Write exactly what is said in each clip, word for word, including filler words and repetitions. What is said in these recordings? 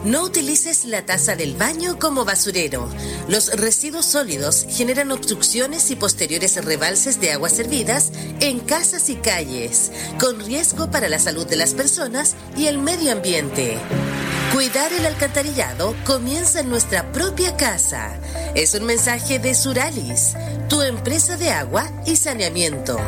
No utilices la taza del baño como basurero. Los residuos sólidos generan obstrucciones y posteriores rebalses de aguas servidas en casas y calles, con riesgo para la salud de las personas y el medio ambiente. Cuidar el alcantarillado comienza en nuestra propia casa. Es un mensaje de Suralis, tu empresa de agua y saneamiento.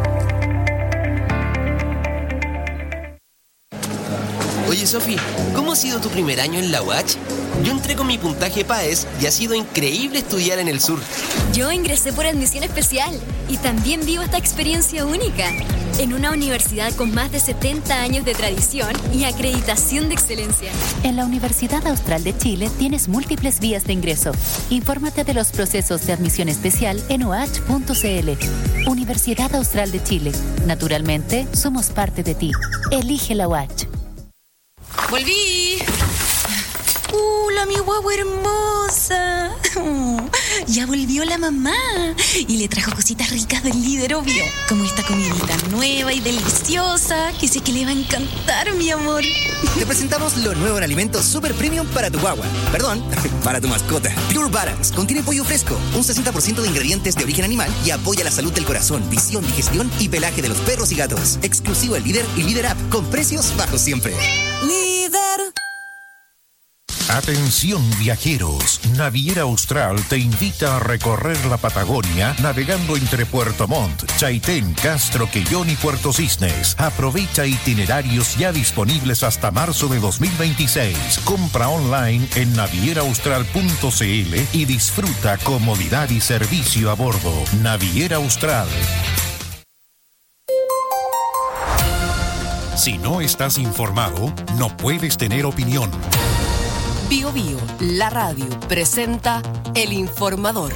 Oye, Sofi, ¿cómo ha sido tu primer año en la U A C? Yo entré con mi puntaje PAES y ha sido increíble estudiar en el sur. Yo ingresé por admisión especial y también vivo esta experiencia única en una universidad con más de setenta años de tradición y acreditación de excelencia. En la Universidad Austral de Chile tienes múltiples vías de ingreso. Infórmate de los procesos de admisión especial en u a c punto c l. Universidad Austral de Chile. Naturalmente, somos parte de ti. Elige la U A C. ¡Volví! ¡Hola, mi guagua hermosa! Oh, ya volvió la mamá y le trajo cositas ricas del líder, obvio. Como esta comidita nueva y deliciosa que sé que le va a encantar, mi amor. Te presentamos lo nuevo en alimentos super premium para tu guagua. Perdón, para tu mascota. Pure Balance contiene pollo fresco, un sesenta por ciento de ingredientes de origen animal y apoya la salud del corazón, visión, digestión y pelaje de los perros y gatos. Exclusivo el Líder y Líder App, con precios bajos siempre. ¡Líder! Atención viajeros, Naviera Austral te invita a recorrer la Patagonia navegando entre Puerto Montt, Chaitén, Castro, Quellón y Puerto Cisnes. Aprovecha itinerarios ya disponibles hasta marzo de dos mil veintiséis. Compra online en naviera austral punto c l y disfruta comodidad y servicio a bordo. Naviera Austral. Si no estás informado, no puedes tener opinión. Bio Bio, la radio, presenta El Informador.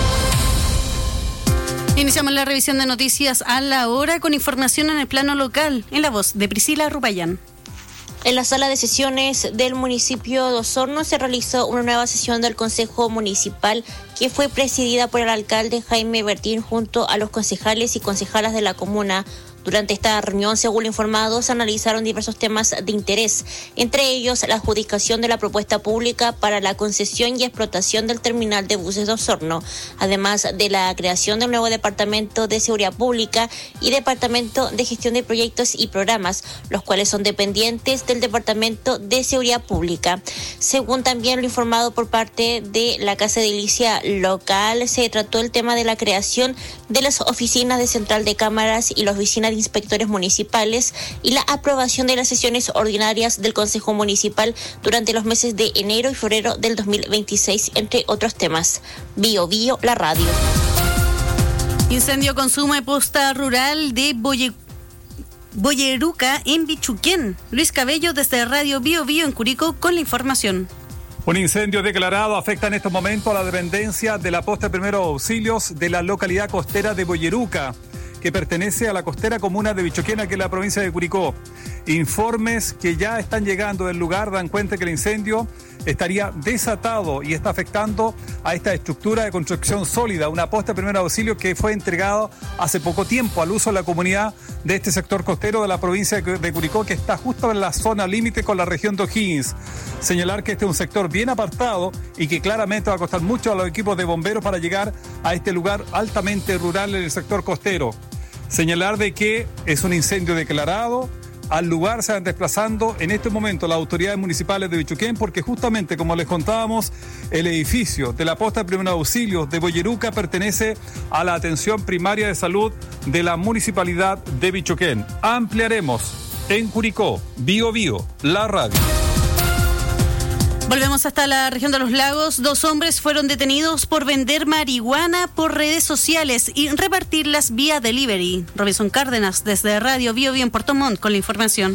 Iniciamos la revisión de noticias a la hora con información en el plano local, en la voz de Priscila Rupayán. En la sala de sesiones del municipio de Osorno se realizó una nueva sesión del Consejo Municipal que fue presidida por el alcalde Jaime Bertín junto a los concejales y concejalas de la comuna. Durante esta reunión, según lo informado, se analizaron diversos temas de interés, entre ellos la adjudicación de la propuesta pública para la concesión y explotación del terminal de buses de Osorno, además de la creación del nuevo Departamento de Seguridad Pública y Departamento de Gestión de Proyectos y Programas, los cuales son dependientes del Departamento de Seguridad Pública. Según también lo informado por parte de la Casa de Edilicia local, se trató el tema de la creación de las oficinas de Central de Cámaras y la oficina de inspectores municipales y la aprobación de las sesiones ordinarias del Consejo Municipal durante los meses de enero y febrero del dos mil veintiséis, entre otros temas. Bio Bio, la radio. Incendio con suma de posta rural de Boye... Boyeruca en Bichuquén. Luis Cabello desde Radio Bio Bio en Curicó con la información. Un incendio declarado afecta en estos momentos a la dependencia de la posta de primeros auxilios de la localidad costera de Boyeruca, que pertenece a la costera comuna de Bichuquén, aquí en la provincia de Curicó. Informes que ya están llegando del lugar dan cuenta que el incendio estaría desatado y está afectando a esta estructura de construcción sólida, una posta de primer auxilio que fue entregado hace poco tiempo al uso de la comunidad de este sector costero de la provincia de Curicó, que está justo en la zona límite con la región de O'Higgins. Señalar que este es un sector bien apartado y que claramente va a costar mucho a los equipos de bomberos para llegar a este lugar altamente rural en el sector costero. Señalar de que es un incendio declarado. Al lugar se van desplazando en este momento las autoridades municipales de Bichuquén, porque justamente, como les contábamos, el edificio de la posta de primer auxilio de Boyeruca pertenece a la atención primaria de salud de la municipalidad de Bichuquén. Ampliaremos en Curicó, Bio Bio, la radio. Volvemos hasta la región de los lagos. Dos hombres fueron detenidos por vender marihuana por redes sociales y repartirlas vía delivery. Robinson Cárdenas desde Radio Bio Bio en Puerto Montt con la información.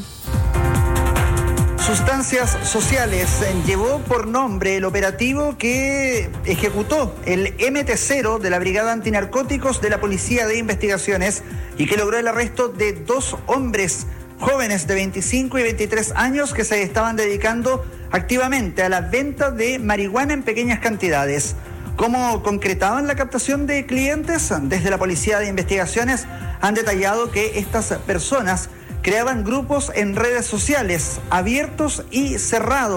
Sustancias Sociales llevó por nombre el operativo que ejecutó el eme te cero de la Brigada Antinarcóticos de la Policía de Investigaciones y que logró el arresto de dos hombres jóvenes de veinticinco y veintitrés años que se estaban dedicando activamente a la venta de marihuana en pequeñas cantidades. ¿Cómo concretaban la captación de clientes? Desde la Policía de Investigaciones han detallado que estas personas creaban grupos en redes sociales abiertos y cerrados,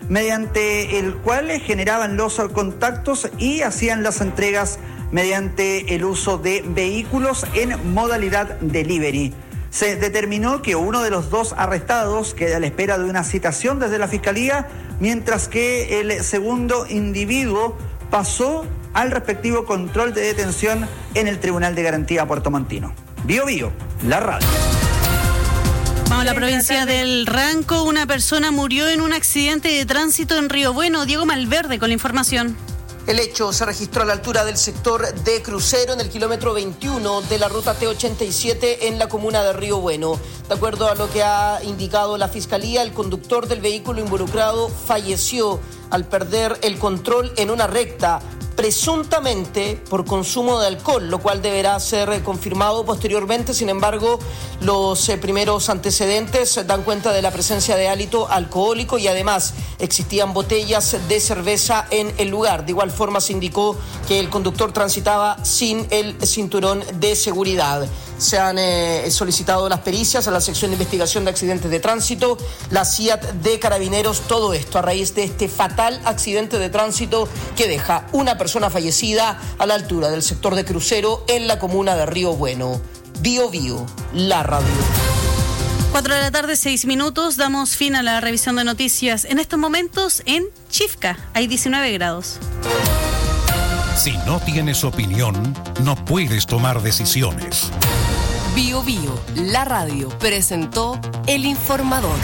mediante el cual generaban los contactos y hacían las entregas mediante el uso de vehículos en modalidad delivery. Se determinó que uno de los dos arrestados queda a la espera de una citación desde la Fiscalía, mientras que el segundo individuo pasó al respectivo control de detención en el Tribunal de Garantía puertomontino. Bio Bio, la radio. Vamos a la provincia del Ranco. Una persona murió en un accidente de tránsito en Río Bueno. Diego Malverde con la información. El hecho se registró a la altura del sector de Crucero, en el kilómetro veintiuno de la ruta T ochenta y siete en la comuna de Río Bueno. De acuerdo a lo que ha indicado la Fiscalía, el conductor del vehículo involucrado falleció al perder el control en una recta, presuntamente por consumo de alcohol, lo cual deberá ser confirmado posteriormente. Sin embargo, los eh, primeros antecedentes dan cuenta de la presencia de hálito alcohólico y además existían botellas de cerveza en el lugar. De igual forma se indicó que el conductor transitaba sin el cinturón de seguridad. Se han eh, solicitado las pericias a la sección de investigación de accidentes de tránsito, la C I A T de Carabineros, todo esto a raíz de este fatal accidente de tránsito que deja una persona fallecida a la altura del sector de Crucero en la comuna de Río Bueno. Bio Bio, la radio. Cuatro de la tarde, seis minutos, damos fin a la revisión de noticias. En estos momentos en Chifca hay diecinueve grados. Si no tienes opinión, no puedes tomar decisiones. Bio Bio, la radio, presentó El Informador.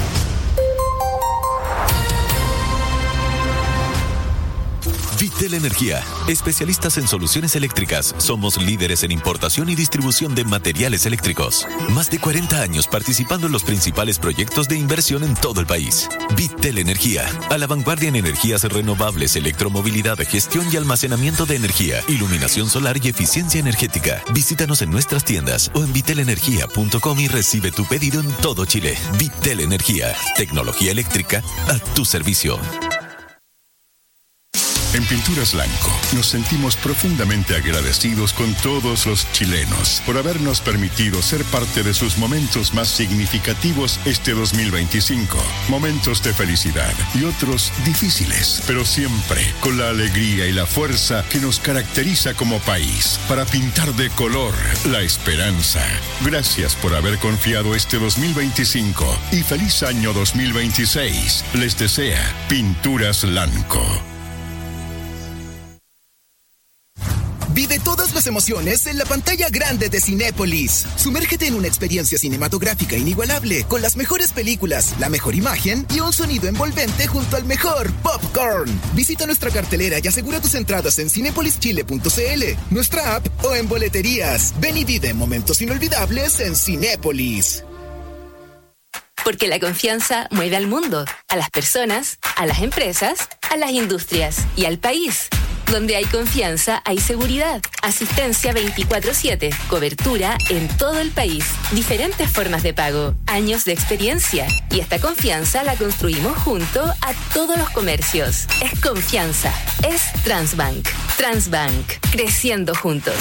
Vitel Energía, especialistas en soluciones eléctricas. Somos líderes en importación y distribución de materiales eléctricos. Más de cuarenta años participando en los principales proyectos de inversión en todo el país. Vitel Energía, a la vanguardia en energías renovables, electromovilidad, gestión y almacenamiento de energía, iluminación solar y eficiencia energética. Visítanos en nuestras tiendas o en vitel energía punto com y recibe tu pedido en todo Chile. Vitel Energía, tecnología eléctrica a tu servicio. En Pinturas Blanco nos sentimos profundamente agradecidos con todos los chilenos por habernos permitido ser parte de sus momentos más significativos este dos mil veinticinco. Momentos de felicidad y otros difíciles, pero siempre con la alegría y la fuerza que nos caracteriza como país para pintar de color la esperanza. Gracias por haber confiado este dos mil veinticinco y feliz año dos mil veintiséis. Les desea Pinturas Blanco. Vive todas las emociones en la pantalla grande de Cinépolis. Sumérgete en una experiencia cinematográfica inigualable con las mejores películas, la mejor imagen y un sonido envolvente junto al mejor popcorn. Visita nuestra cartelera y asegura tus entradas en cinepolis chile punto c l, nuestra app o en boleterías. Ven y vive momentos inolvidables en Cinépolis. Porque la confianza mueve al mundo, a las personas, a las empresas, a las industrias y al país. Donde hay confianza, hay seguridad. Asistencia veinticuatro siete. Cobertura en todo el país. Diferentes formas de pago. Años de experiencia. Y esta confianza la construimos junto a todos los comercios. Es confianza. Es Transbank. Transbank. Creciendo juntos.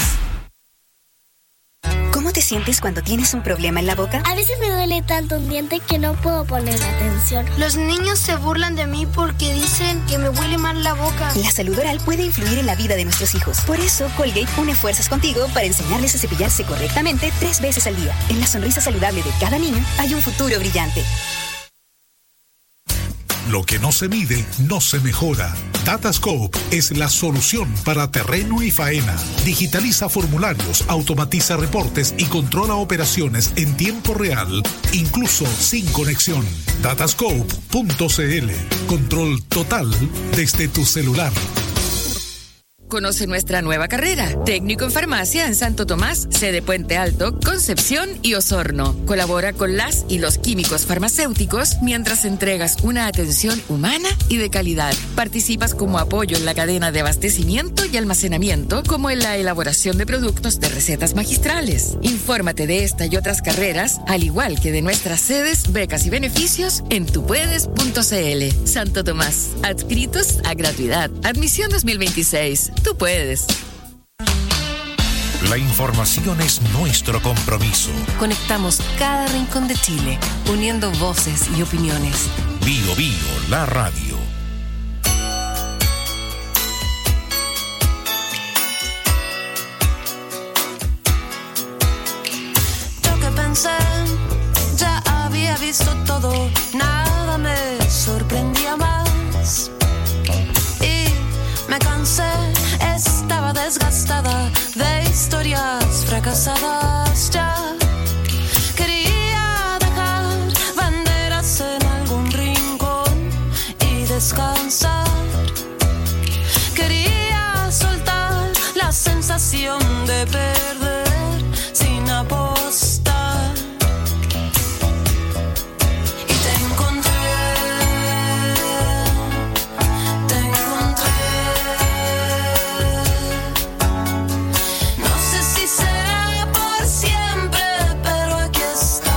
¿Cómo te sientes cuando tienes un problema en la boca? A veces me duele tanto un diente que no puedo poner atención. Los niños se burlan de mí porque dicen que me huele mal la boca. La salud oral puede influir en la vida de nuestros hijos. Por eso, Colgate une fuerzas contigo para enseñarles a cepillarse correctamente tres veces al día. En la sonrisa saludable de cada niño hay un futuro brillante. Lo que no se mide, no se mejora. Datascope es la solución para terreno y faena. Digitaliza formularios, automatiza reportes y controla operaciones en tiempo real, incluso sin conexión. datascope punto c l. Control total desde tu celular. Conoce nuestra nueva carrera, técnico en farmacia en Santo Tomás, sede Puente Alto, Concepción y Osorno. Colabora con las y los químicos farmacéuticos mientras entregas una atención humana y de calidad. Participas como apoyo en la cadena de abastecimiento y almacenamiento, como en la elaboración de productos de recetas magistrales. Infórmate de esta y otras carreras, al igual que de nuestras sedes, becas y beneficios, en tupuedes punto c l. Santo Tomás, adscritos a gratuidad. Admisión dos mil veintiséis. Tú puedes. La información es nuestro compromiso. Conectamos cada rincón de Chile, uniendo voces y opiniones. Bio Bio, la radio. visto todo, nada me sorprendía más. Y me cansé, estaba desgastada de historias fracasadas ya. Quería dejar banderas en algún rincón y descansar. Quería soltar la sensación de perder sin apostar. Y te encontré, te encontré. No sé si será por siempre, pero aquí estás.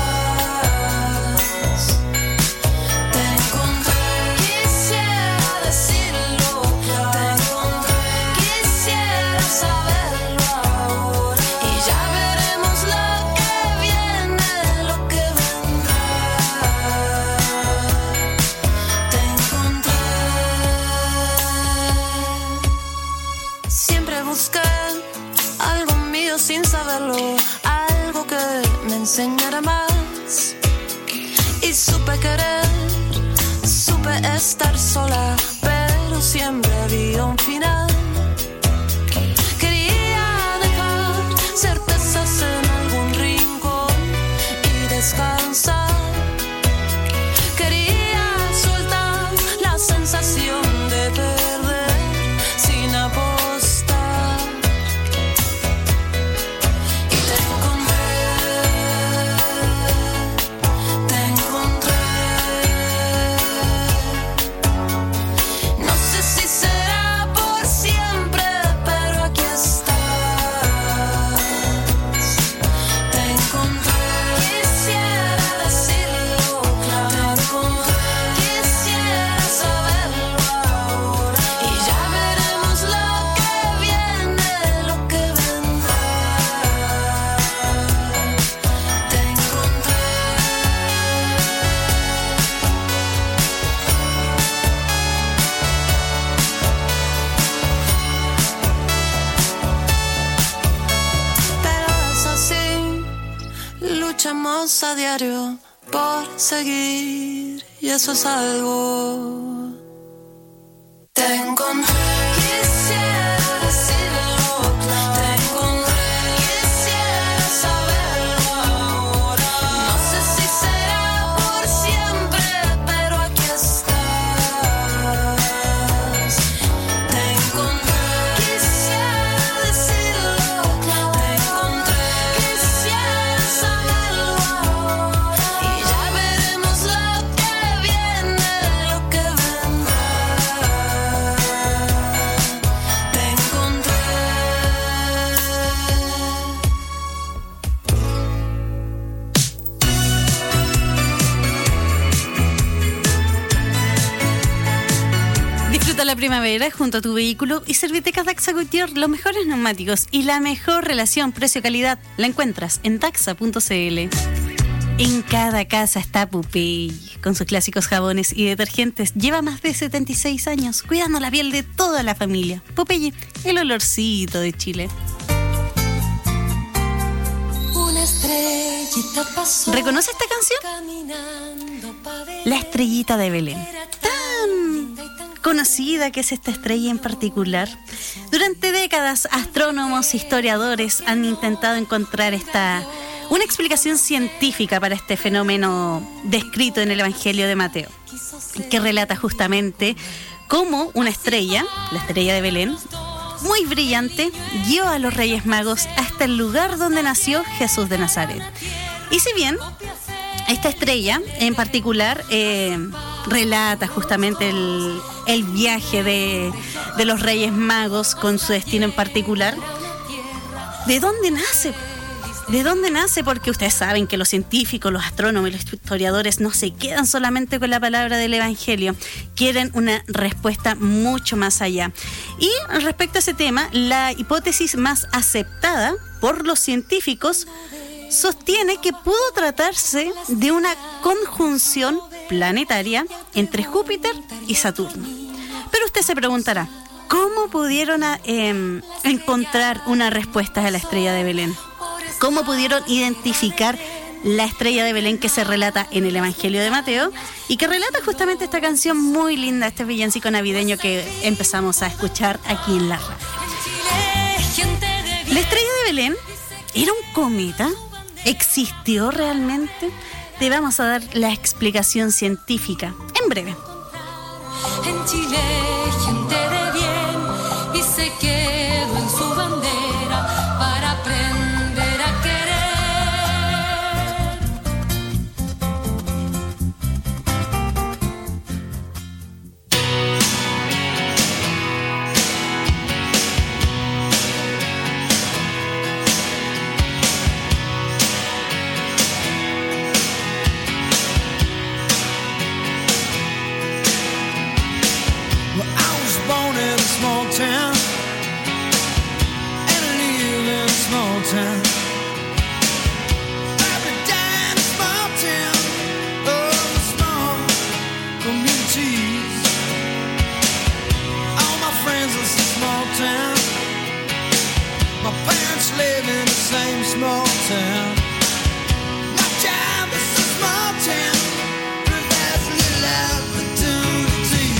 Te encontré, quisiera decirlo claro. Te encontré, quisiera saberlo ahora. Y ya veremos lo que viene, lo que vendrá. Te encontré. Siempre busqué algo mío sin saberlo, algo que me enseñara más. Y supe querer, supe estar sola, pero siempre había un final. Quería dejar certezas en algún rincón y descansar. Quería soltar la sensación de perder sin apostar. Y te encontré, te encontré. No sé si será por siempre, pero aquí estás. Te encontré, quisiera decirlo claro. Te encontré, quisiera saberlo ahora. Y ya veremos lo que viene, lo que vendrá. Te encontré. Pero es así, luchamos a diario por seguir, y eso es algo. Te encontré, quisiera decirlo claro. Te encontré, quisiera saberlo ahora. No sé si será por siempre, pero aquí estás. Te encontré, quisiera decirlo claro. Te encontré, quisiera saberlo ahora. Y ya veremos lo que viene, lo que vendrá. Te encontré. Disfruta la primavera junto a tu vehículo y Servitecas Daxa Goodyear, los mejores neumáticos y la mejor relación precio-calidad la encuentras en daxa punto c l. En cada casa está Popeye, con sus clásicos jabones y detergentes. Lleva más de setenta y seis años cuidando la piel de toda la familia. Popeye, el olorcito de Chile. Una estrellita pasó. ¿Reconoce esta canción? La estrellita de Belén. Tan conocida que es esta estrella en particular. Durante décadas, astrónomos, historiadores han intentado encontrar esta una explicación científica para este fenómeno descrito en el Evangelio de Mateo, que relata justamente cómo una estrella, la estrella de Belén, muy brillante, guió a los Reyes Magos hasta el lugar donde nació Jesús de Nazaret. Y si bien esta estrella en particular eh, relata justamente el, el viaje de, de los Reyes Magos con su destino en particular, ¿de dónde nace? ¿De dónde nace? Porque ustedes saben que los científicos, los astrónomos y los historiadores no se quedan solamente con la palabra del Evangelio, quieren una respuesta mucho más allá. Y respecto a ese tema, la hipótesis más aceptada por los científicos sostiene que pudo tratarse de una conjunción planetaria entre Júpiter y Saturno. Pero usted se preguntará, ¿cómo pudieron eh, encontrar una respuesta a la estrella de Belén? ¿Cómo pudieron identificar La estrella de Belén que se relata en el Evangelio de Mateo y que relata justamente esta canción muy linda, este villancico navideño que empezamos a escuchar aquí en la radio. La estrella de Belén era un cometa, ¿existió realmente? Te vamos a dar la explicación científica en breve. En Chile, gente de bien y se quedó en su bandera para aprender a querer. Small town, and I live in a small town. Every day in a small town, oh, small communities. All my friends live in a small town. My parents live in the same small town. My job is a small town, but there's little opportunity.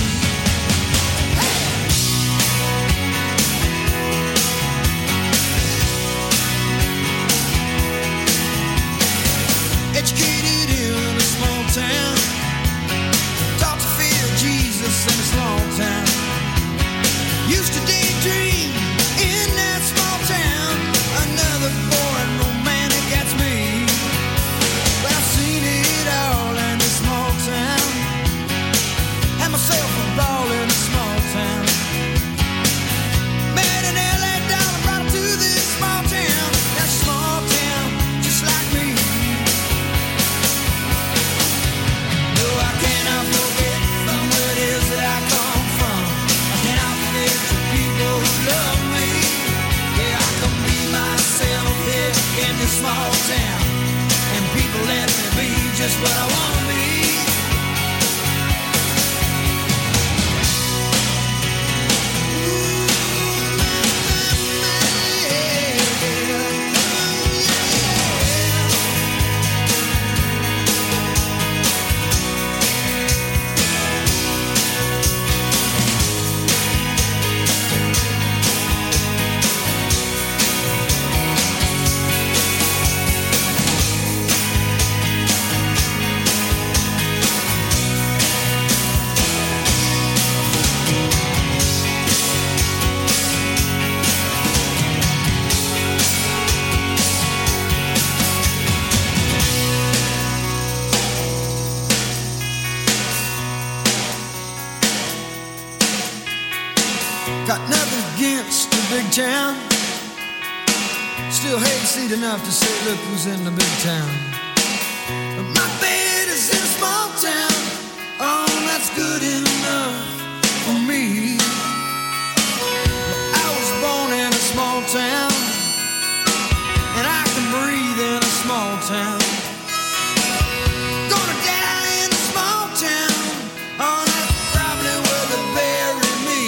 Educated in a small town, taught to fear Jesus in a small town. Used to daydream in that small town. Another boring romantic, that's me. But I've seen it all in a small town. Had myself a ball in a small town. Met an L A dollar, brought her to this small town. That small town, just like me. I cannot forget from where it is that I come from. I cannot forget the people who love me. Yeah, I can be myself here in this small town, and people let me be just what I want to be. Got nothing against the big town. Still hate seat enough to say, look who's in the big town. But my bed is in a small town. Oh, that's good enough for me. I was born in a small town, and I can breathe in a small town. Gonna die in a small town. Oh, that's probably where they bury me.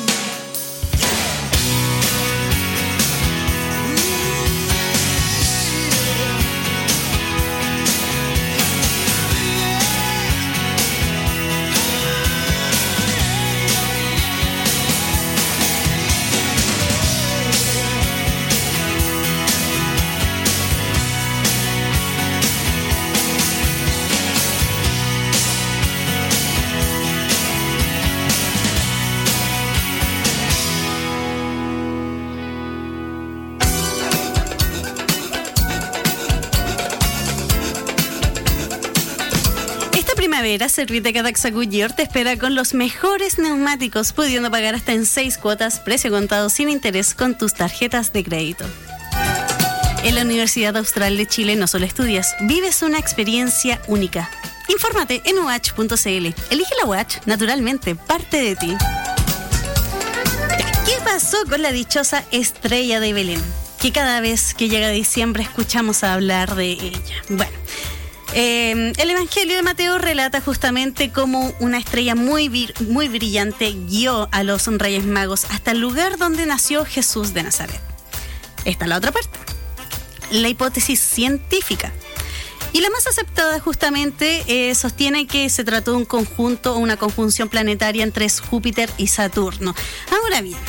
primavera, Servite Cadaxa Goodyear te espera con los mejores neumáticos, pudiendo pagar hasta en seis cuotas, precio contado sin interés con tus tarjetas de crédito. En la Universidad Austral de Chile no solo estudias, vives una experiencia única. Infórmate en u h punto c l. Elige la U H, naturalmente, parte de ti. ¿Qué pasó con la dichosa estrella de Belén? Que cada vez que llega diciembre escuchamos hablar de ella. Bueno, eh, el Evangelio de Mateo relata justamente cómo una estrella muy, vir- muy brillante guió a los Reyes Magos hasta el lugar donde nació Jesús de Nazaret. Esta es la otra parte. La hipótesis científica. Y la más aceptada justamente eh, sostiene que se trató de un conjunto o una conjunción planetaria entre Júpiter y Saturno. Ahora bien,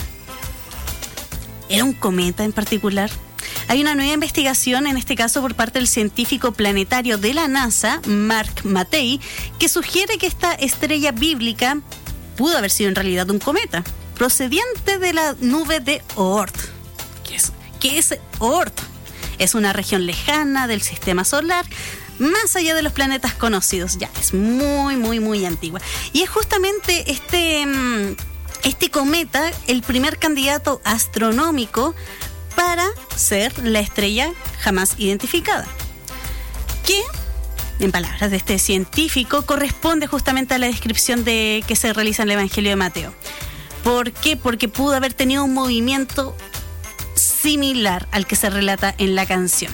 ¿era un cometa en particular? Hay una nueva investigación, en este caso por parte del científico planetario de la NASA, Mark Matei, que sugiere que esta estrella bíblica pudo haber sido en realidad un cometa, procediente de la nube de Oort. ¿Qué es, qué es Oort? Es una región lejana del sistema solar, más allá de los planetas conocidos. Ya, es muy, muy, muy antigua. Y es justamente este, este cometa el primer candidato astronómico para ser la estrella jamás identificada, que, en palabras de este científico, corresponde justamente a la descripción de que se realiza en el Evangelio de Mateo. ¿Por qué? Porque pudo haber tenido un movimiento similar al que se relata en la canción.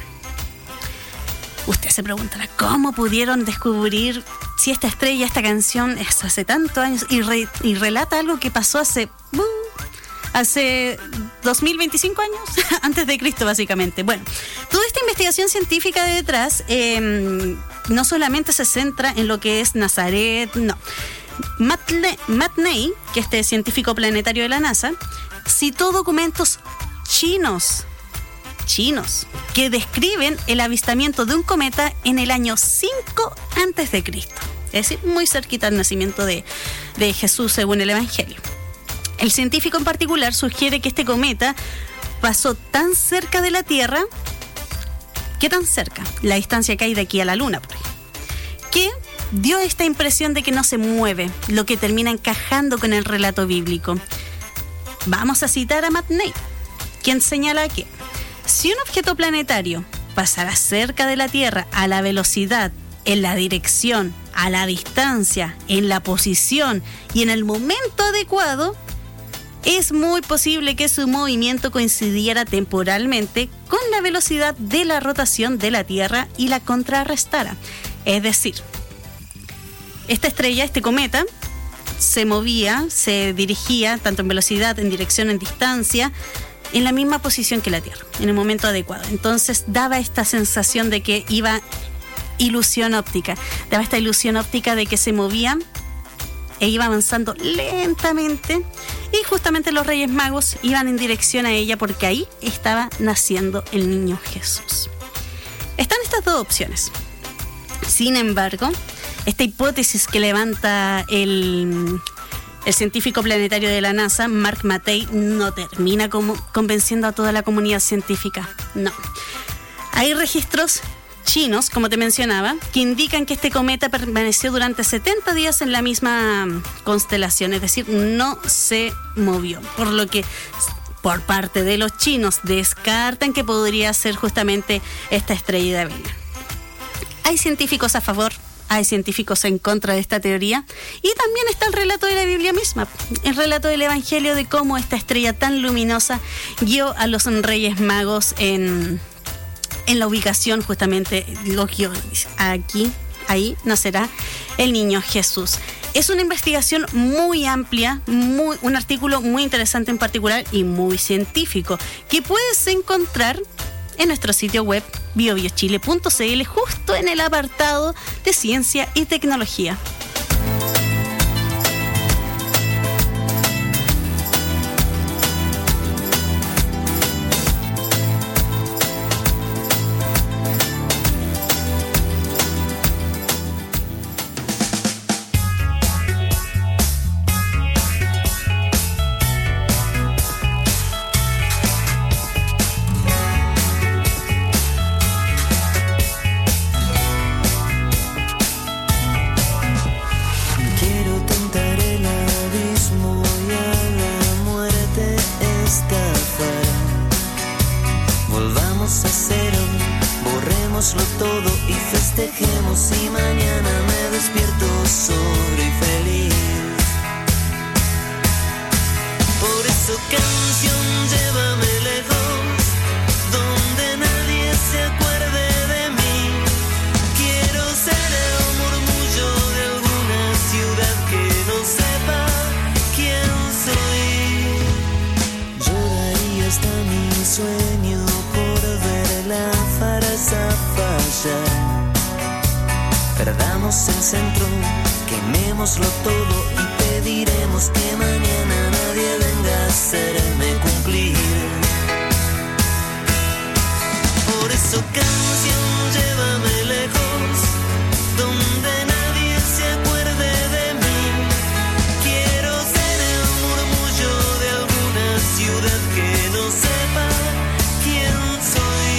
Usted se preguntará, ¿cómo pudieron descubrir si esta estrella, esta canción es hace tantos años y, re, y relata algo que pasó hace... Uh, hace dos mil veinticinco años, antes de Cristo básicamente? Bueno, toda esta investigación científica de detrás eh, no solamente se centra en lo que es Nazaret, no. Matei, que este científico planetario de la NASA, citó documentos chinos, chinos, que describen el avistamiento de un cometa en el año cinco antes de Cristo. Es decir, muy cerquita al nacimiento de, de Jesús según el Evangelio. El científico en particular sugiere que este cometa pasó tan cerca de la Tierra, ¿qué tan cerca? La distancia que hay de aquí a la Luna, por ejemplo, que dio esta impresión de que no se mueve, lo que termina encajando con el relato bíblico. Vamos a citar a Matei, quien señala que si un objeto planetario pasara cerca de la Tierra a la velocidad, en la dirección, a la distancia, en la posición y en el momento adecuado, es muy posible que su movimiento coincidiera temporalmente con la velocidad de la rotación de la Tierra y la contrarrestara. Es decir, esta estrella, este cometa, se movía, se dirigía tanto en velocidad, en dirección, en distancia, en la misma posición que la Tierra, en el momento adecuado. Entonces daba esta sensación de que iba ilusión óptica, daba esta ilusión óptica de que se movía e iba avanzando lentamente, y justamente los Reyes Magos iban en dirección a ella porque ahí estaba naciendo el niño Jesús. Están estas dos opciones. Sin embargo, esta hipótesis que levanta el, el científico planetario de la NASA, Mark Matei, no termina como convenciendo a toda la comunidad científica. No. Hay registros chinos, como te mencionaba, que indican que este cometa permaneció durante setenta días en la misma constelación, es decir, no se movió, por lo que por parte de los chinos descartan que podría ser justamente esta estrella de Belén. Hay científicos a favor, hay científicos en contra de esta teoría, y también está el relato de la Biblia misma, el relato del Evangelio de cómo esta estrella tan luminosa guió a los Reyes Magos en... en la ubicación justamente los guiones. Aquí, ahí nacerá el niño Jesús. Es una investigación muy amplia, muy, un artículo muy interesante en particular y muy científico, que puedes encontrar en nuestro sitio web bio bio chile punto c l, justo en el apartado de ciencia y tecnología. Hagámoslo todo y festejemos y mañana me despierto solo y feliz. Por eso canción, llévame lejos, donde nadie se acuerde de mí. Quiero ser el murmullo de alguna ciudad que no sepa quién soy. Lloraría hasta mi sueño por ver la farsa fallar. dejemos el centro, quemémoslo todo y pediremos que mañana nadie venga a hacerme cumplir. Por eso canción, llévame lejos, donde nadie se acuerde de mí. Quiero ser el murmullo de alguna ciudad que no sepa quién soy.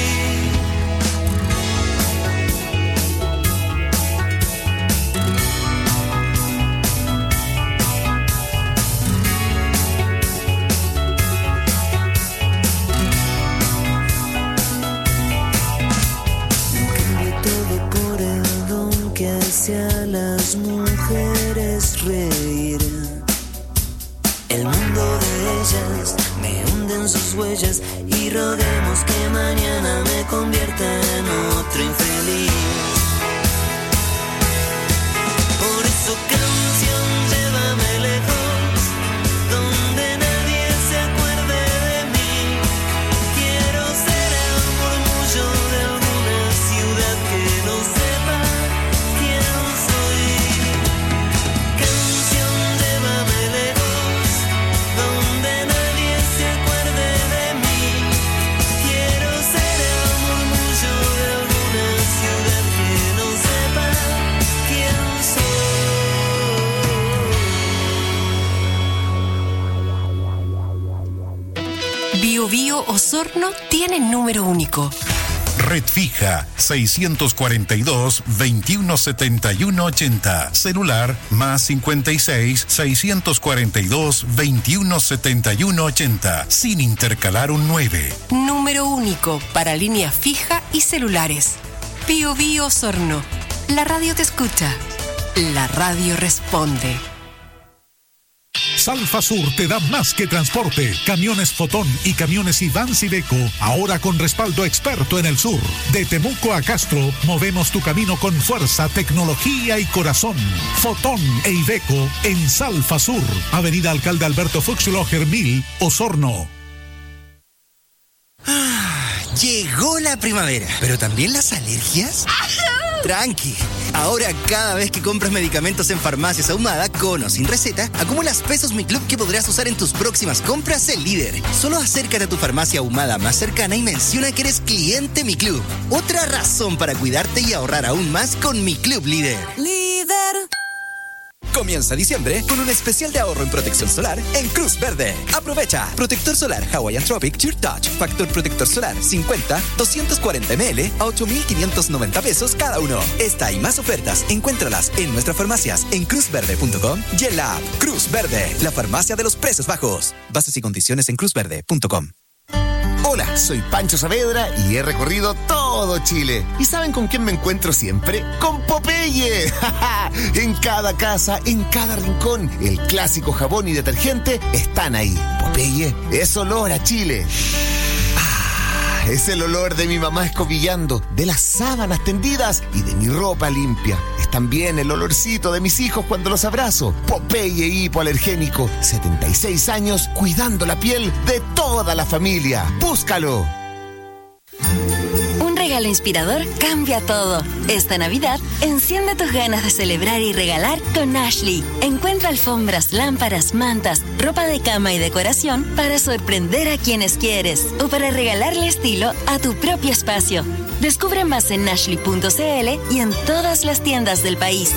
A las mujeres reír. El mundo de ellas me hunde en sus huellas y roguemos que mañana me convierta en otro infeliz. Por eso canción, llévame lejos, donde nadie se acuerde de mí. Quiero ser el murmullo de alguna ciudad que no sepa quién soy. Canción, llévame lejos, donde nadie se acuerde de mí. Quiero ser el murmullo de alguna ciudad que no sepa quién soy. Bio Bio Osorno tiene número único. Red fija seiscientos cuarenta y dos, veintiuno setenta y uno ochenta. Celular más cincuenta y seis, seiscientos cuarenta y dos, veintiuno setenta y uno ochenta. Sin intercalar un nueve. Número único para línea fija y celulares. Bio Bio Osorno. La radio te escucha. La radio responde. Salfa Sur te da más que transporte. Camiones Fotón y camiones Ivans Iveco, ahora con respaldo experto en el sur. De Temuco a Castro, movemos tu camino con fuerza, tecnología y corazón. Fotón e Iveco en Salfa Sur, Avenida Alcalde Alberto Fuchsloger mil, Osorno. Ah, llegó la primavera, pero también las alergias. Tranqui. Ahora, cada vez que compras medicamentos en Farmacias Ahumada, con o sin receta, acumulas pesos Mi Club que podrás usar en tus próximas compras en Líder. Solo acércate a tu farmacia Ahumada más cercana y menciona que eres cliente Mi Club. Otra razón para cuidarte y ahorrar aún más con Mi Club Líder. Líder. Comienza diciembre con un especial de ahorro en protección solar en Cruz Verde. Aprovecha. Protector solar Hawaiian Tropic Sheer Touch. Factor protector solar cincuenta, doscientos cuarenta mililitros a ocho mil quinientos noventa pesos cada uno. Esta y más ofertas, encuéntralas en nuestras farmacias en cruz verde punto com y en la app Cruz Verde, la farmacia de los precios bajos. Bases y condiciones en cruz verde punto com. Hola, soy Pancho Saavedra y he recorrido todo Chile. ¿Y saben con quién me encuentro siempre? ¡Con Popeye! En cada casa, en cada rincón, el clásico jabón y detergente están ahí. Popeye es olor a Chile. Ah, es el olor de mi mamá escobillando, de las sábanas tendidas y de mi ropa limpia. Es también el olorcito de mis hijos cuando los abrazo. Popeye hipoalergénico, setenta y seis años cuidando la piel de toda la familia. ¡Búscalo! Un regalo inspirador cambia todo. Esta Navidad, enciende tus ganas de celebrar y regalar con Ashley. Encuentra alfombras, lámparas, mantas, ropa de cama y decoración para sorprender a quienes quieres o para regalarle estilo a tu propio espacio. Descubre más en ashley punto c l y en todas las tiendas del país.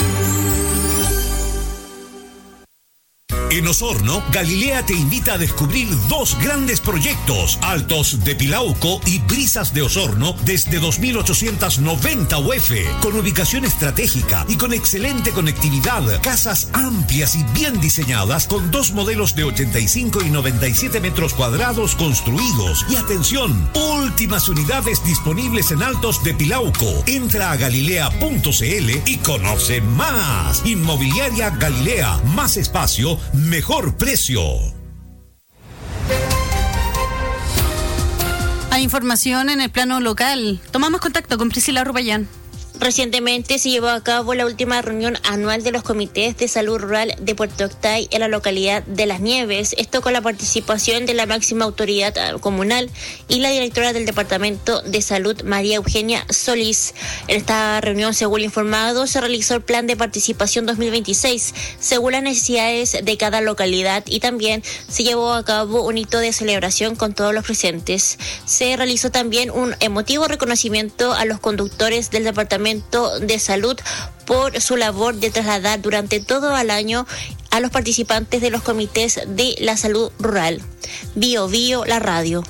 En Osorno, Galilea te invita a descubrir dos grandes proyectos, Altos de Pilauco y Brisas de Osorno, desde dos mil ochocientos noventa U F, con ubicación estratégica y con excelente conectividad, casas amplias y bien diseñadas, con dos modelos de ochenta y cinco y noventa y siete metros cuadrados construidos. Y atención, últimas unidades disponibles en Altos de Pilauco. Entra a galilea punto c l y conoce más. Inmobiliaria Galilea, más espacio, mejor precio. Hay información en el plano local. Tomamos contacto con Priscila Rupayán. Recientemente se llevó a cabo la última reunión anual de los comités de salud rural de Puerto Octay en la localidad de Las Nieves, esto con la participación de la máxima autoridad comunal y la directora del Departamento de Salud, María Eugenia Solís. En esta reunión, según lo informado, se realizó el plan de participación dos mil veintiséis según las necesidades de cada localidad y también se llevó a cabo un hito de celebración con todos los presentes. Se realizó también un emotivo reconocimiento a los conductores del Departamento de Salud por su labor de trasladar durante todo el año a los participantes de los comités de la salud rural. Bio Bio, la radio.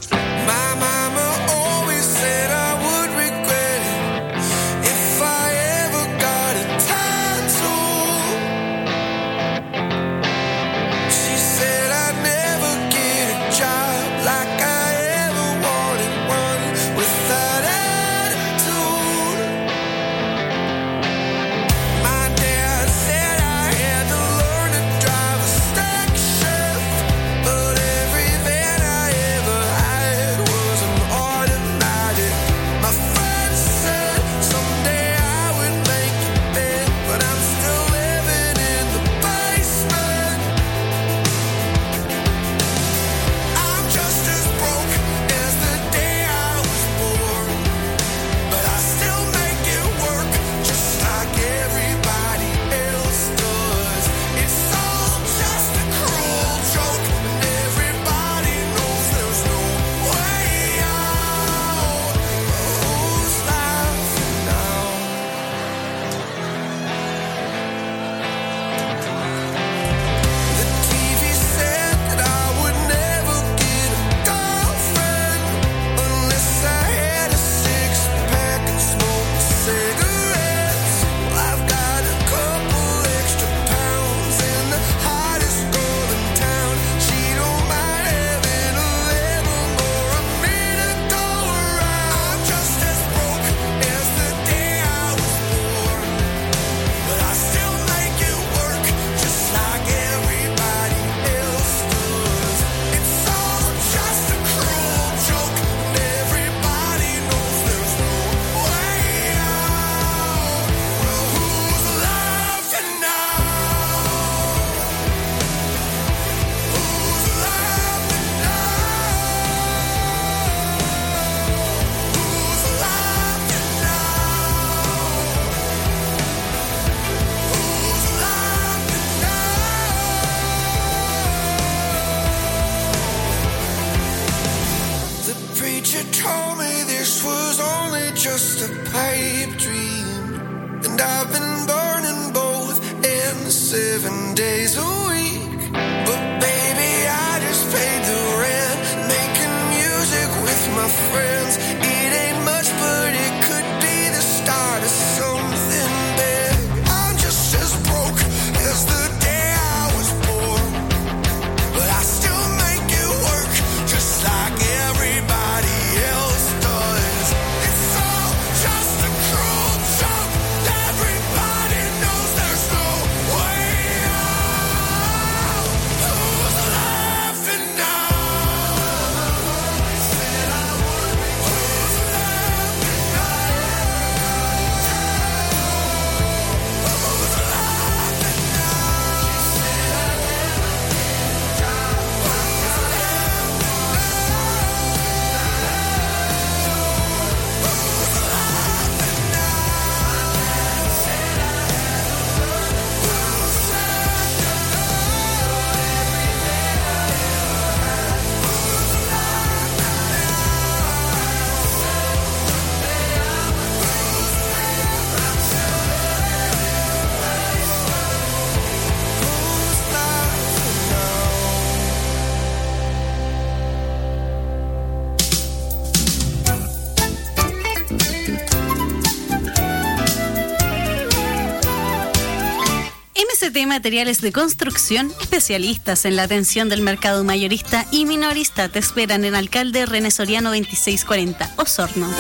Materiales de construcción, especialistas en la atención del mercado mayorista y minorista, te esperan en Alcalde René Soriano veintiséis cuarenta, Osorno.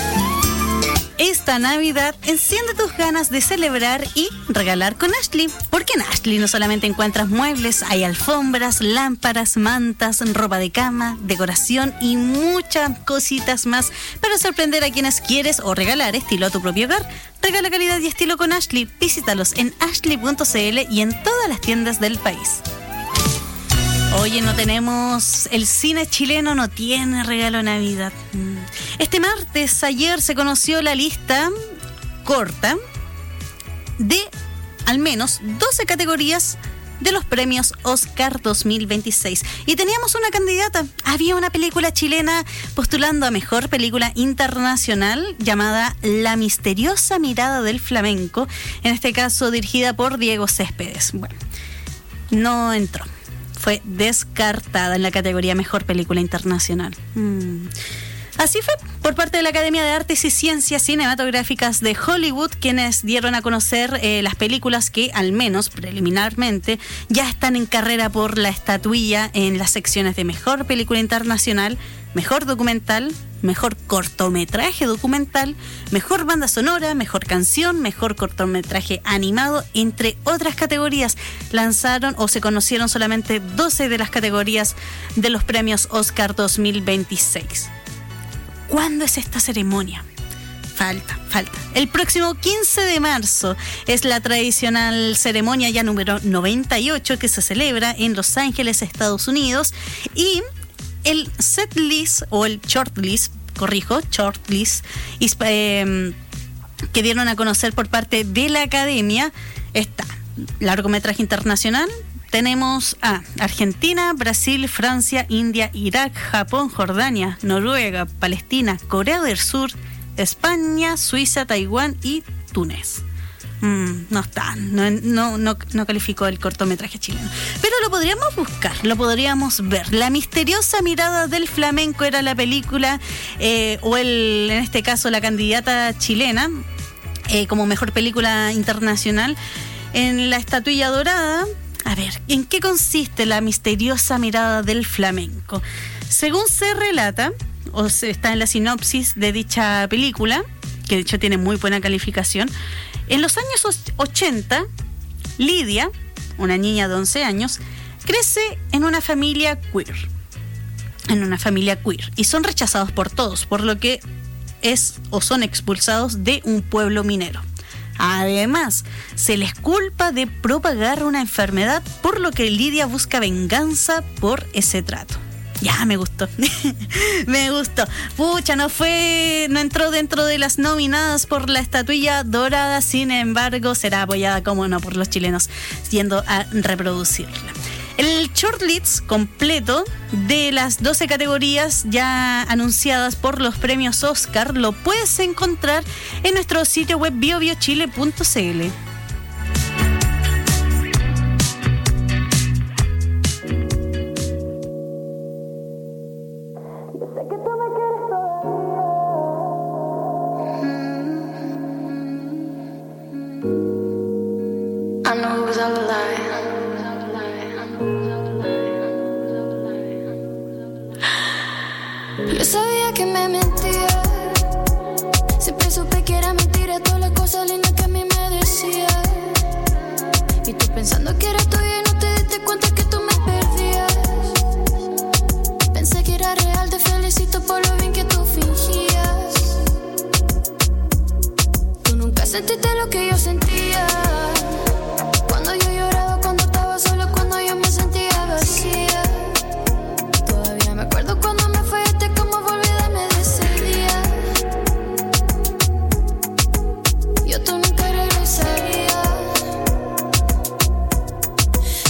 Esta Navidad, enciende tus ganas de celebrar y regalar con Ashley. Porque en Ashley no solamente encuentras muebles, hay alfombras, lámparas, mantas, ropa de cama, decoración y muchas cositas más para sorprender a quienes quieres o regalar estilo a tu propio hogar. Regala calidad y estilo con Ashley. Visítalos en ashley punto c l y en todas las tiendas del país. Oye, no tenemos... El cine chileno no tiene regalo de Navidad. Este martes, ayer, se conoció la lista corta de al menos doce categorías de los premios Oscar dos mil veintiséis. Y teníamos una candidata. Había una película chilena postulando a Mejor Película Internacional llamada La Misteriosa Mirada del Flamenco, en este caso dirigida por Diego Céspedes. Bueno, no entró. Fue descartada en la categoría Mejor Película Internacional. Hmm. Así fue, por parte de la Academia de Artes y Ciencias Cinematográficas de Hollywood, quienes dieron a conocer eh, las películas que, al menos preliminarmente, ya están en carrera por la estatuilla en las secciones de Mejor Película Internacional, Mejor Documental, Mejor Cortometraje Documental, Mejor Banda Sonora, Mejor Canción, Mejor Cortometraje Animado, entre otras categorías. Lanzaron o se conocieron solamente doce de las categorías de los premios Oscar dos mil veintiséis. ¿Cuándo es esta ceremonia? Falta, falta. El próximo quince de marzo es la tradicional ceremonia ya número noventa y ocho que se celebra en Los Ángeles, Estados Unidos. Y el set list o el short list, corrijo, short list, eh, que dieron a conocer por parte de la Academia está largometraje internacional. Tenemos a Argentina, Brasil, Francia, India, Irak, Japón, Jordania, Noruega, Palestina, Corea del Sur, España, Suiza, Taiwán y Túnez. Mm, no está, no, no, no, no calificó el cortometraje chileno. Pero lo podríamos buscar, lo podríamos ver. La Misteriosa Mirada del Flamenco era la película, eh, o el, en este caso la candidata chilena, eh, como mejor película internacional. En la estatuilla dorada... A ver, ¿en qué consiste La Misteriosa Mirada del Flamenco? Según se relata, o se está en la sinopsis de dicha película, que de hecho tiene muy buena calificación, en los años ochenta, Lidia, una niña de once años, crece en una familia queer. En una familia queer. Y son rechazados por todos, por lo que es o son expulsados de un pueblo minero. Además, se les culpa de propagar una enfermedad, por lo que Lidia busca venganza por ese trato. Ya, me gustó. Me gustó. Pucha, no fue, no entró dentro de las nominadas por la estatuilla dorada, sin embargo, será apoyada, como no, por los chilenos, yendo a reproducirla. El shortlist completo de las doce categorías ya anunciadas por los premios Oscar lo puedes encontrar en nuestro sitio web bio bio chile punto c l. I know it was all a lie. Yo sabía que me mentía. Siempre supe que era mentira todas las cosas lindas que a mí me decía. Y tú pensando que era tuya y no te diste cuenta que tú me perdías. Pensé que era real, te felicito por lo bien que tú fingías. Tú nunca sentiste lo que yo sentía. Cuando yo lloraba, cuando estaba solo, cuando yo me sentía vacía. Todavía me acuerdo cuando me fallaste, cómo volví a darme de ese día. Yo tú nunca regresaría.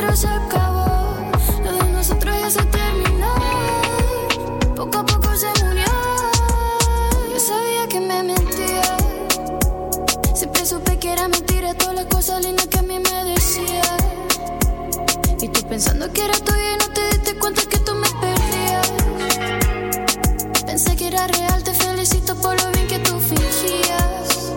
pero se acabó. Lo de nosotros ya se terminó. Poco a poco se murió. Yo sabía que me mentía. Siempre supe que era mentira todas las cosas lindas que a mí me decía. Y tú pensando que era tuya y no te diste cuenta que tú me perdías. Pensé que era real, te felicito por lo bien que tú fingías.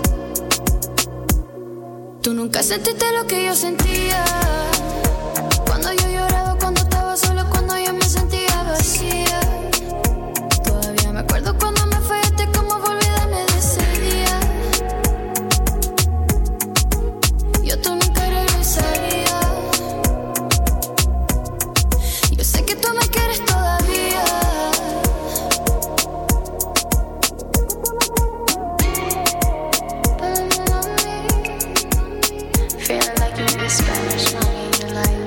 Tú nunca sentiste lo que yo sentía. Cuando yo lloraba, cuando estaba sola, cuando yo me sentía vacía. Todavía me acuerdo cuando me fallaste, cómo volví a darme de ese día. Yo tú nunca regresaría. Yo sé que tú me quieres todavía. Feeling like you need a Spanish money in your life.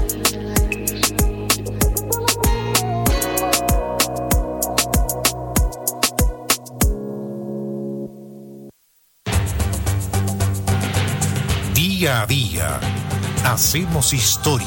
Día a día, hacemos historia.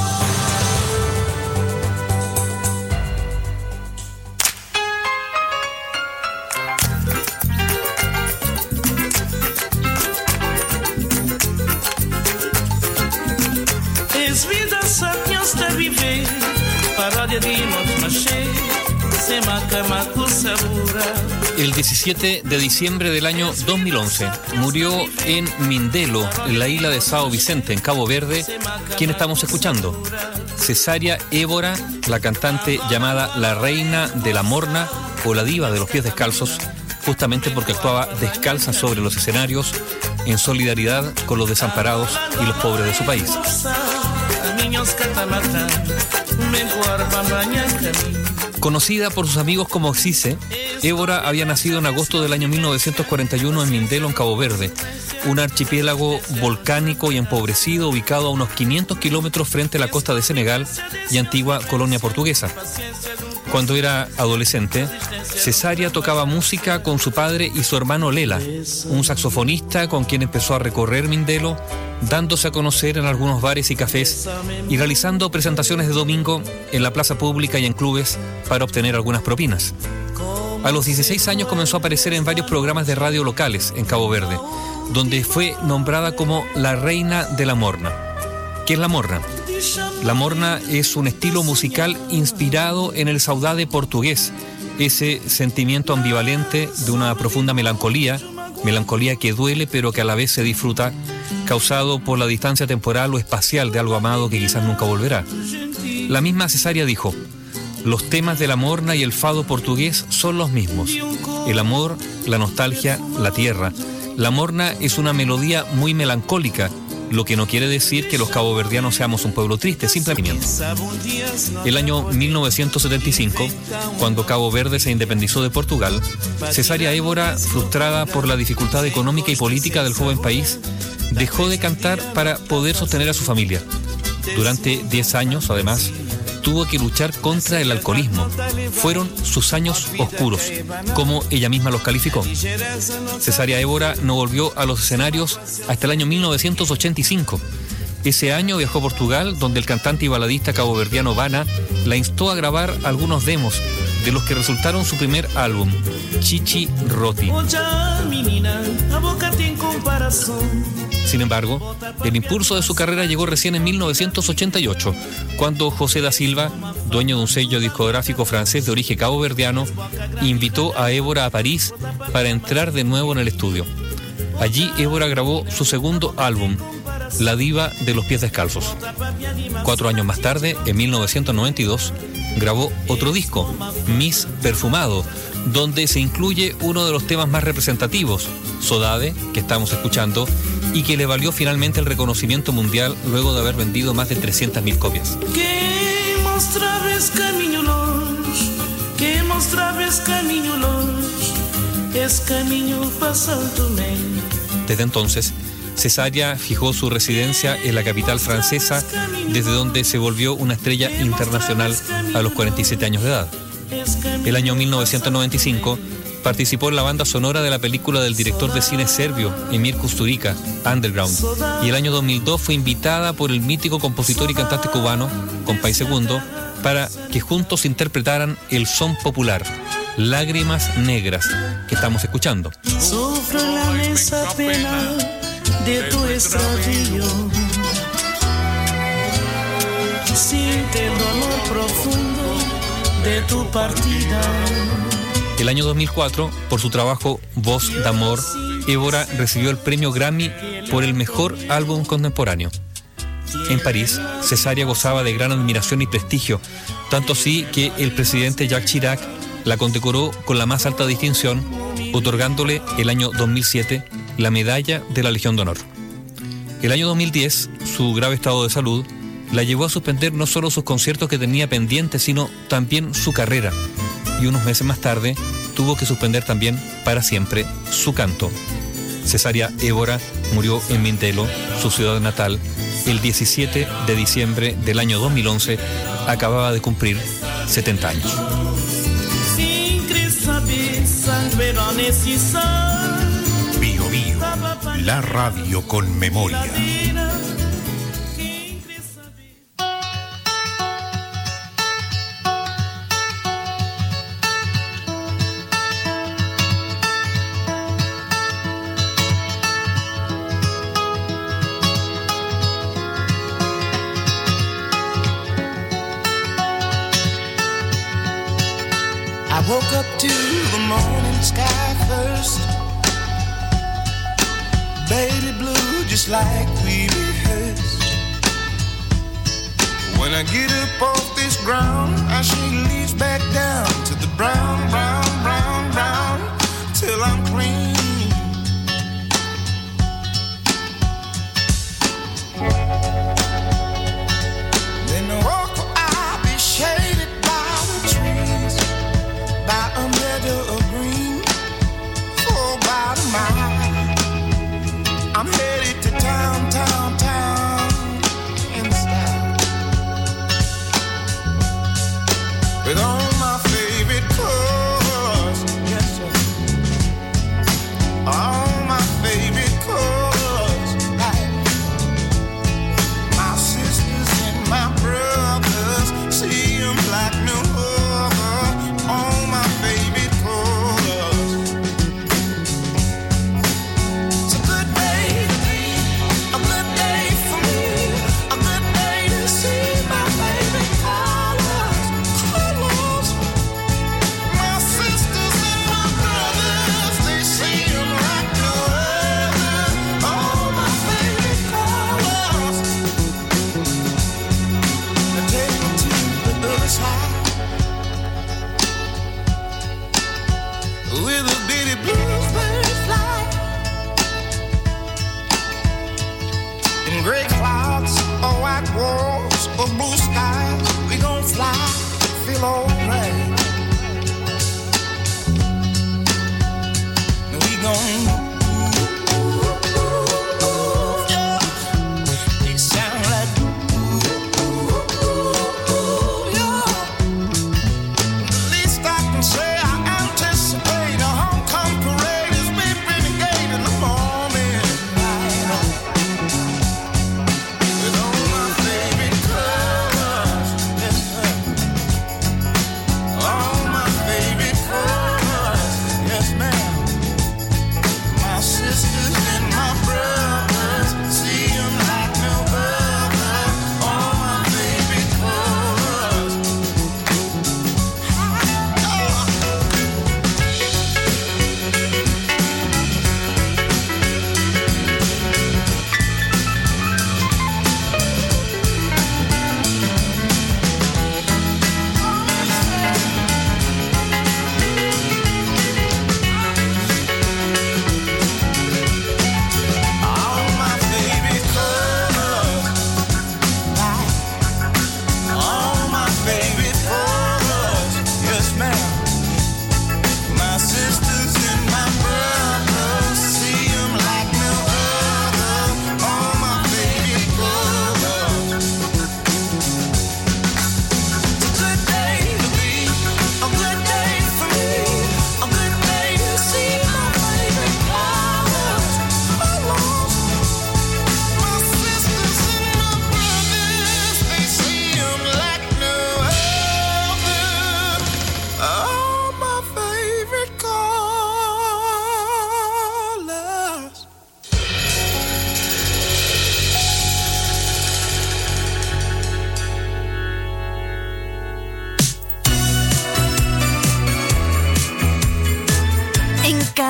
Es vida años de vivir, parodia de noche, se maca macu sabura. El diecisiete de diciembre del año dos mil once murió en Mindelo, en la isla de Sao Vicente, en Cabo Verde, quien estamos escuchando. Cesárea Évora, la cantante llamada la reina de la morna o la diva de los pies descalzos, justamente porque actuaba descalza sobre los escenarios en solidaridad con los desamparados y los pobres de su país. Conocida por sus amigos como Xise, Évora había nacido en agosto del año mil novecientos cuarenta y uno en Mindelo, en Cabo Verde, un archipiélago volcánico y empobrecido ubicado a unos quinientos kilómetros frente a la costa de Senegal y antigua colonia portuguesa. Cuando era adolescente, Cesárea tocaba música con su padre y su hermano Lela, un saxofonista con quien empezó a recorrer Mindelo, dándose a conocer en algunos bares y cafés y realizando presentaciones de domingo en la plaza pública y en clubes para obtener algunas propinas. A los dieciséis años comenzó a aparecer en varios programas de radio locales en Cabo Verde, donde fue nombrada como la reina de la morna. ¿Qué es la morna? La morna es un estilo musical inspirado en el saudade portugués, ese sentimiento ambivalente de una profunda melancolía, melancolía que duele pero que a la vez se disfruta, causado por la distancia temporal o espacial de algo amado que quizás nunca volverá. La misma Cesárea dijo: los temas de la morna y el fado portugués son los mismos. El amor, la nostalgia, la tierra. La morna es una melodía muy melancólica, lo que no quiere decir que los caboverdianos seamos un pueblo triste, simplemente. El año mil novecientos setenta y cinco, cuando Cabo Verde se independizó de Portugal, Cesárea Évora, frustrada por la dificultad económica y política del joven país, dejó de cantar para poder sostener a su familia. Durante diez años, además, tuvo que luchar contra el alcoholismo. Fueron sus años oscuros, como ella misma los calificó. Cesárea Évora no volvió a los escenarios hasta el año mil novecientos ochenta y cinco. Ese año viajó a Portugal, donde el cantante y baladista caboverdiano Vana la instó a grabar algunos demos, de los que resultaron su primer álbum, Chichi Roti. Sin embargo, el impulso de su carrera llegó recién en mil novecientos ochenta y ocho, cuando José da Silva, dueño de un sello discográfico francés de origen caboverdiano, invitó a Évora a París para entrar de nuevo en el estudio. Allí Évora grabó su segundo álbum, La diva de los pies descalzos. Cuatro años más tarde, en mil novecientos noventa y dos, grabó otro disco, Miss Perfumado, donde se incluye uno de los temas más representativos, Saudade, que estamos escuchando, y que le valió finalmente el reconocimiento mundial luego de haber vendido más de trescientas mil copias. Que mostraves caminho longe, que mostraves caminho longe, es caminho para Santo Tomé. Desde entonces, Cesárea fijó su residencia en la capital francesa, desde donde se volvió una estrella internacional a los cuarenta y siete años de edad. El año mil novecientos noventa y cinco participó en la banda sonora de la película del director de cine serbio Emir Kusturica, Underground, y el año dos mil dos fue invitada por el mítico compositor y cantante cubano, Compay Segundo, para que juntos interpretaran el son popular, Lágrimas Negras, que estamos escuchando. Sufro la inmensa pena de tu extravío, siente el dolor profundo de tu partida. El año dos mil cuatro, por su trabajo Voz d'Amor, Évora recibió el premio Grammy por el mejor álbum contemporáneo. En París, Cesárea gozaba de gran admiración y prestigio, tanto así que el presidente Jacques Chirac la condecoró con la más alta distinción, otorgándole el año dos mil siete la medalla de la Legión de Honor. El año dos mil diez, su grave estado de salud la llevó a suspender no solo sus conciertos que tenía pendientes, sino también su carrera, y unos meses más tarde tuvo que suspender también para siempre su canto. Cesárea Évora murió en Mindelo, su ciudad natal, el diecisiete de diciembre del año dos mil once. Acababa de cumplir setenta años. Bio Bio, la radio con memoria. I woke up to the morning sky first, baby blue just like we rehearsed. When I get up off this ground, I shake leaves back down to the brown, brown, brown, brown, till I'm clean. Then the walk I'll be shaded by the trees, by a meadow of green, for about a mile. I'm headed to town, town, town, in style, with all my favorite cars, yes sir.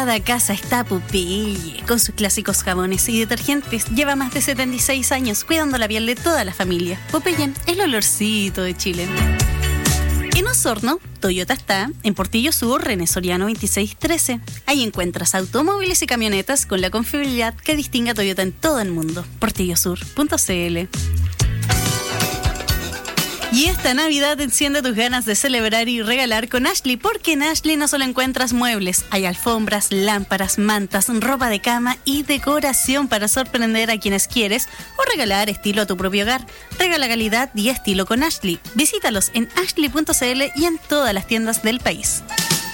cada casa está Popeye, con sus clásicos jabones y detergentes. Lleva más de setenta y seis años cuidando la piel de toda la familia. Popeye, el olorcito de Chile. En Osorno, Toyota está en Portillo Sur, René Soriano veintiséis trece. Ahí encuentras automóviles y camionetas con la confiabilidad que distingue a Toyota en todo el mundo. portillo sur punto c l. Y esta Navidad enciende tus ganas de celebrar y regalar con Ashley, porque en Ashley no solo encuentras muebles, hay alfombras, lámparas, mantas, ropa de cama y decoración para sorprender a quienes quieres o regalar estilo a tu propio hogar. Regala calidad y estilo con Ashley. Visítalos en ashley punto c l y en todas las tiendas del país.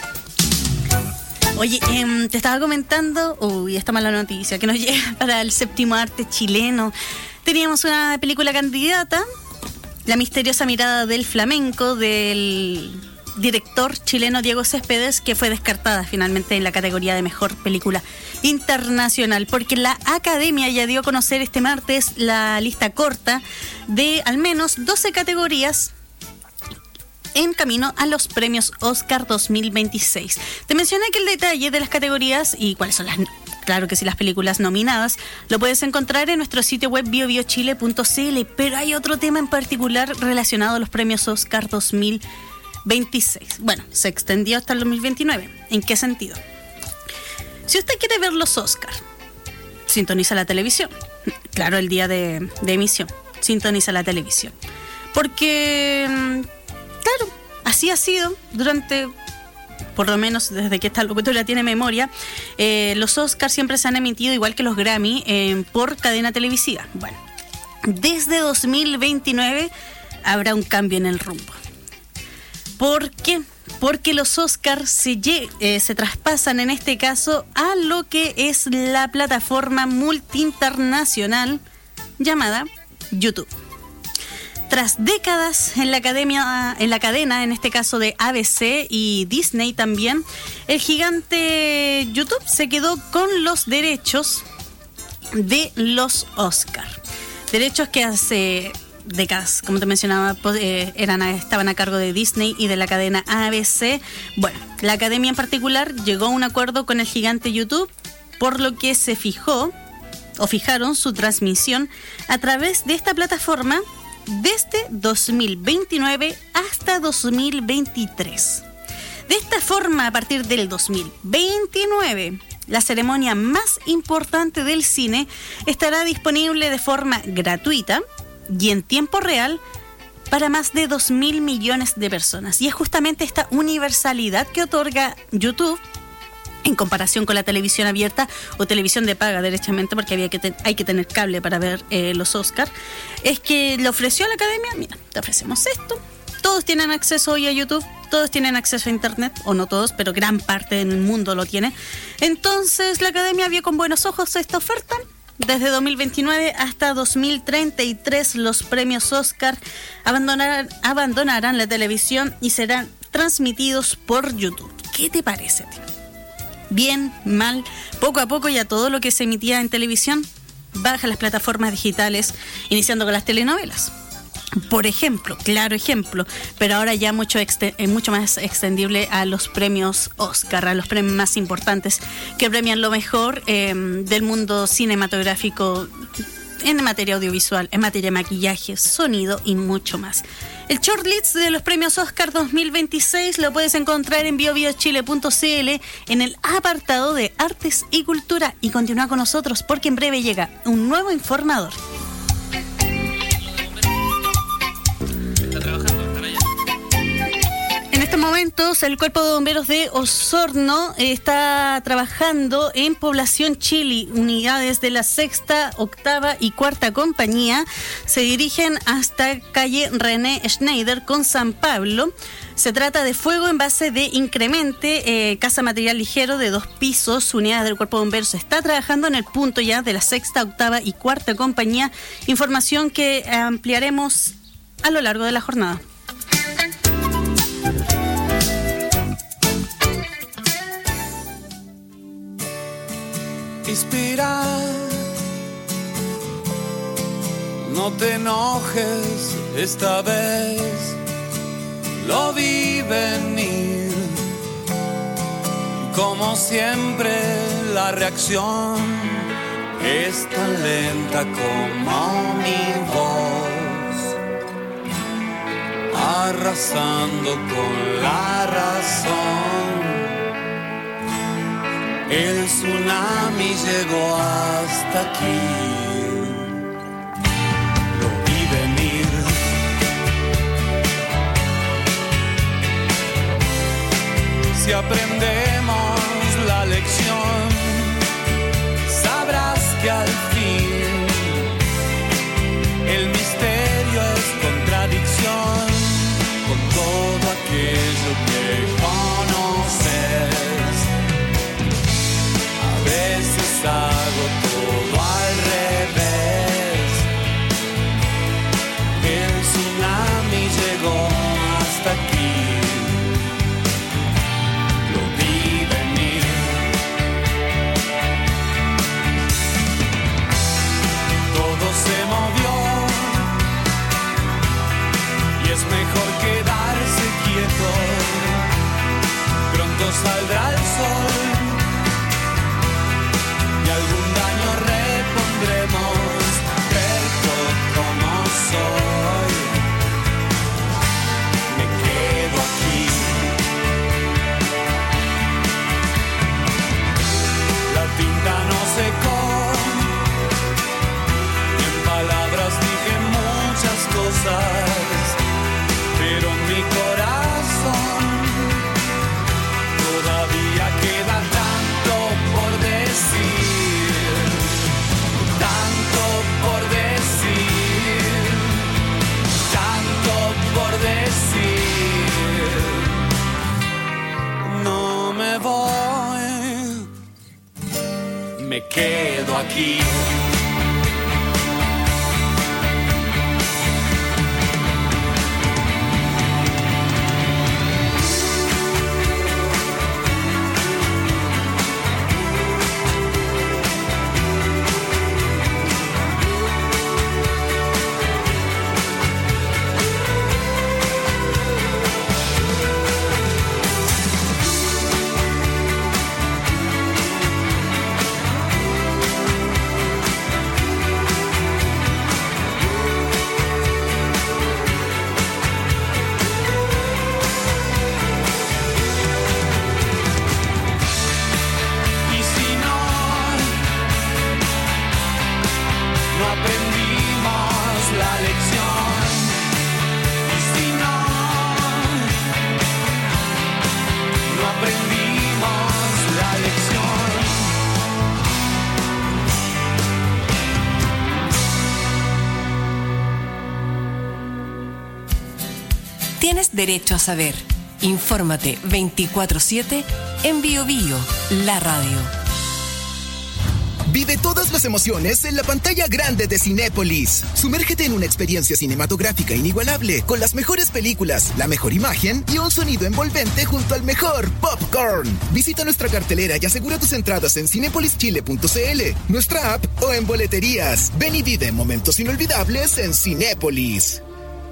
Oye, eh, te estaba comentando, uy, esta mala noticia que nos llega para el séptimo arte chileno. Teníamos una película candidata, La misteriosa mirada del flamenco, del director chileno Diego Céspedes, que fue descartada finalmente en la categoría de mejor película internacional, porque la Academia ya dio a conocer este martes la lista corta de al menos doce categorías en camino a los premios Oscar dos mil veintiséis. Te mencioné que el detalle de las categorías y cuáles son las, claro que sí, las películas nominadas, lo puedes encontrar en nuestro sitio web bio bio chile punto c l, pero hay otro tema en particular relacionado a los premios Oscar dos mil veintiséis. Bueno, se extendió hasta el dos mil veintinueve. ¿En qué sentido? Si usted quiere ver los Oscar, sintoniza la televisión. Claro, el día de, de emisión, sintoniza la televisión. Porque, claro, así ha sido durante, por lo menos desde que esta locutora tiene memoria, eh, los Oscars siempre se han emitido, igual que los Grammy, eh, por cadena televisiva. Bueno, desde dos mil veintinueve habrá un cambio en el rumbo. ¿Por qué? Porque los Oscars se, eh, se traspasan en este caso a lo que es la plataforma multi-internacional llamada YouTube. Tras décadas en la academia, en la cadena, en este caso de A B C y Disney también, el gigante YouTube se quedó con los derechos de los Oscar. Derechos que hace décadas, como te mencionaba, eh, eran, estaban a cargo de Disney y de la cadena A B C. Bueno, la academia en particular llegó a un acuerdo con el gigante YouTube, por lo que se fijó o fijaron su transmisión a través de esta plataforma desde dos mil veintinueve hasta dos mil veintitrés. De esta forma, a partir del dos mil veintinueve, la ceremonia más importante del cine estará disponible de forma gratuita y en tiempo real para más de dos mil millones de personas. Y es justamente esta universalidad que otorga YouTube en comparación con la televisión abierta o televisión de paga derechamente, porque había que te- hay que tener cable para ver eh, los Oscars, es que le ofreció a la academia: mira, te ofrecemos esto, todos tienen acceso hoy a YouTube, todos tienen acceso a internet, o no todos, pero gran parte del mundo lo tiene. Entonces la academia vio con buenos ojos esta oferta. Desde dos mil veintinueve hasta dos mil treinta y tres los premios Oscar abandonar, abandonarán la televisión y serán transmitidos por YouTube. ¿Qué te parece, tío? Bien, mal, poco a poco ya todo lo que se emitía en televisión baja a las plataformas digitales, iniciando con las telenovelas. Por ejemplo, claro ejemplo, pero ahora ya mucho, exte- mucho más extendible a los premios Oscar, a los premios más importantes que premian lo mejor eh, del mundo cinematográfico en materia audiovisual, en materia de maquillaje, sonido y mucho más. El shortlist de los premios Oscar dos mil veintiséis lo puedes encontrar en bio bio chile punto c l en el apartado de Artes y Cultura, y continúa con nosotros porque en breve llega un nuevo informador. En estos momentos, el Cuerpo de Bomberos de Osorno está trabajando en Población Chile. Unidades de la sexta, octava y cuarta compañía se dirigen hasta calle René Schneider con San Pablo. Se trata de fuego en base de incremente, eh, casa material ligero de dos pisos. Unidades del Cuerpo de Bomberos está trabajando en el punto ya de la sexta, octava y cuarta compañía. Información que ampliaremos a lo largo de la jornada. Inspirar, no te enojes, esta vez lo vi venir. Como siempre la reacción es tan lenta como mi voz, arrasando con la razón. El tsunami llegó hasta aquí. Lo vi venir. Si aprendemos la lección, sabrás que al fin el misterio es contradicción con todo aquello que conoces. A veces hago todo al revés. El tsunami llegó hasta aquí. Se movió y es mejor quedarse quieto. Pronto saldrá el sol y algún daño repondremos. Terco como soy, me quedo aquí. La tinta no secó. Dije muchas cosas, pero en mi corazón todavía queda tanto por decir, tanto por decir, tanto por decir. No me voy, me quedo aquí. Tienes derecho a saber. Infórmate veinticuatro siete en Bio Bio, la radio. Vive todas las emociones en la pantalla grande de Cinépolis. Sumérgete en una experiencia cinematográfica inigualable, con las mejores películas, la mejor imagen y un sonido envolvente junto al mejor popcorn. Visita nuestra cartelera y asegura tus entradas en cinepolis chile punto c l, nuestra app o en boleterías. Ven y vive momentos inolvidables en Cinépolis.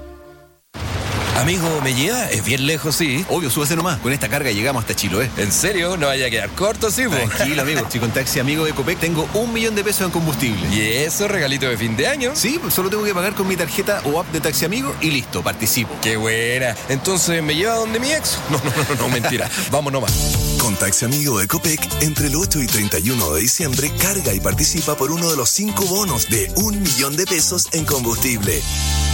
Amigo, ¿me lleva? Es bien lejos, sí. Obvio, súbase nomás. Con esta carga llegamos hasta Chiloé. ¿En serio? ¿No vaya a quedar corto, sí, po? Tranquilo, amigo. Si con Taxi Amigo de Copec tengo un millón de pesos en combustible. ¿Y eso, regalito de fin de año? Sí, pues solo tengo que pagar con mi tarjeta o app de Taxi Amigo y listo, participo. ¡Qué buena! Entonces, ¿me lleva donde mi ex? No, no, no, no, mentira. Vamos nomás. Con Taxi Amigo de Copec, entre el ocho y treinta y uno de diciembre, carga y participa por uno de los cinco bonos de un millón de pesos en combustible.